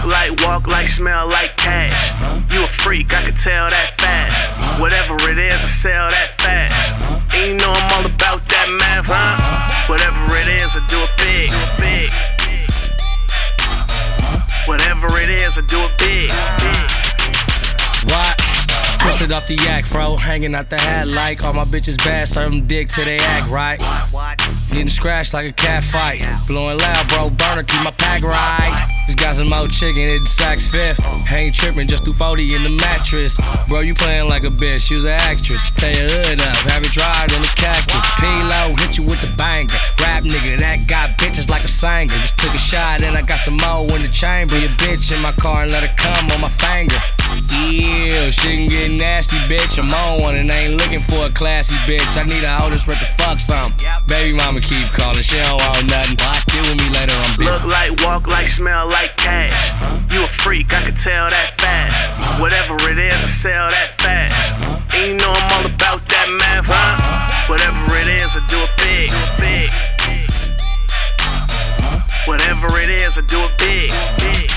like, walk like, smell like cash. You a freak, I can tell that fast. Whatever it is, I sell that fast. And you know I'm all about that math, huh? Whatever it is, I do it big, big. Whatever it is, I do it big, big. What? Twisted off the yak, bro. Hanging out the hat like all my bitches bad. Serve them dick till they act right. Getting scratched like a cat fight. Blowing loud, bro. Burner, keep my pack right. Just got some more chicken, hit the sacks fifth. Ain't tripping, just 240 in the mattress. Bro, you playing like a bitch, you's an actress. Tear your hood up, have it dried in the cactus. P-Lo, hit you with the banger. Rap nigga, that got bitches like a singer. Just took a shot and I got some more in the chamber. Your bitch in my car and let her come on my finger. Yeah, she can get nasty, bitch. I'm on one and I ain't looking for a classy bitch. I need a hoe that's ready to fuck some. Baby mama keep calling, she don't want nothing. Why deal with me later, I'm busy. Look like, walk like, smell like cash. You a freak, I can tell that fast. Whatever it is, I sell that fast. And you know I'm all about that math, huh? Whatever it is, I do it big, big. Whatever it is, I do it big, big.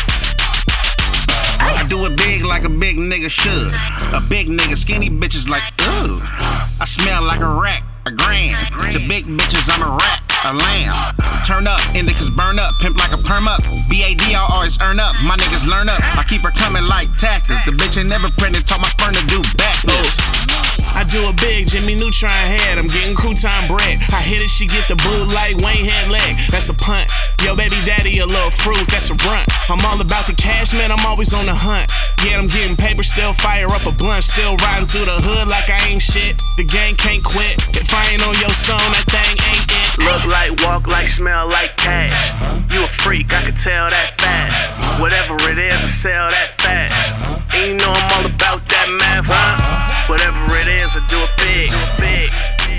I do it big like a big nigga should. A big nigga, skinny bitches like, ooh. I smell like a rat, a grand. To big bitches, I'm a rat, a lamb. Turn up, indicas burn up, pimp like a perm up. BAD, I always earn up, my niggas learn up. I keep her coming like tactics. The bitch ain't never printed, taught my sperm to do backflips. I do it big, Jimmy Neutron head. I'm getting crouton bread. I hit it, she get the boot like Wayne head leg. That's a punt. Yo, baby daddy, a little fruit, that's a brunt. I'm all about the cash, man, I'm always on the hunt. Yeah, I'm getting paper, still fire up a blunt. Still riding through the hood like I ain't shit. The gang can't quit. If I ain't on your song, that thing ain't it. Look like, walk like, smell like cash. You a freak, I can tell that fast. Whatever it is, I sell that fast. And you know I'm all about that math, huh? Whatever it is, I do it big, big.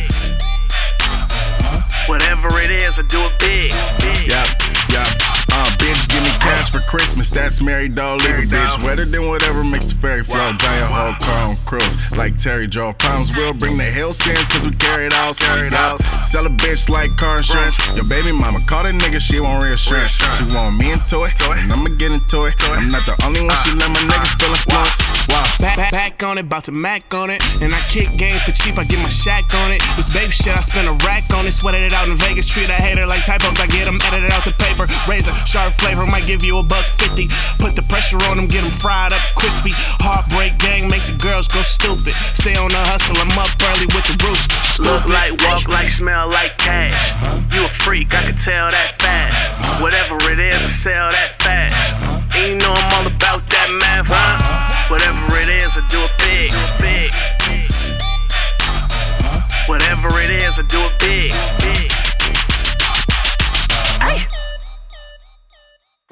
Whatever it is, I do it big, big. Yeah. Bitch, give me cash for Christmas, that's Mary Dog, leave a bitch. Wetter than whatever makes the ferry flow. Down your whole car on cruise. Like Terry drove pounds, we'll bring the hell sins, cause we carry it out. Sell a bitch like car insurance. Your baby mama call that nigga, she want reassurance. She want me into it, and I'ma get into it. I'm not the only one, she let my niggas feel influence. Wow. Back on it, bout to Mac on it. And I kick game for cheap, I get my shack on it. This baby shit, I spend a rack on it. Sweated it out in Vegas, treat a hater like typos. I get them edited out the paper. Razor, sharp flavor, might give you $1.50. Put the pressure on them, get them fried up, crispy. Heartbreak gang, make the girls go stupid. Stay on the hustle, I'm up early with the rooster. Look like, walk like, smell like cash. You a freak, I can tell that fast. Whatever it is, I sell that fast. And you know I'm all about that math, huh? Whatever it is, I do it big, big. Whatever it is, I do it big, big.